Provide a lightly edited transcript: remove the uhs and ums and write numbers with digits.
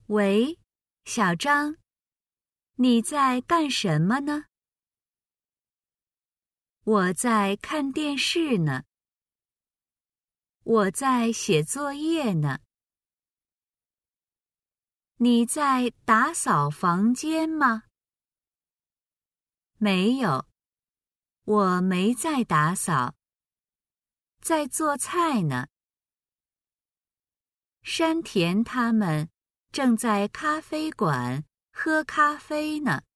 喂，小张，你在干什么呢？我在看电视呢。我在写作业呢。你在打扫房间吗？没有，我没在打扫，在做菜呢。山田他们正在咖啡馆喝咖啡呢。